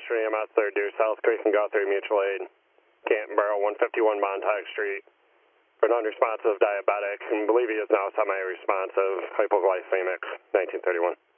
Western EMS 3rd due South Creek and Guthrie Mutual Aid, Canton Borough, 151 Montauk Street. For non-responsive diabetic, and believe he is now semi-responsive, hypoglycemic, 1931.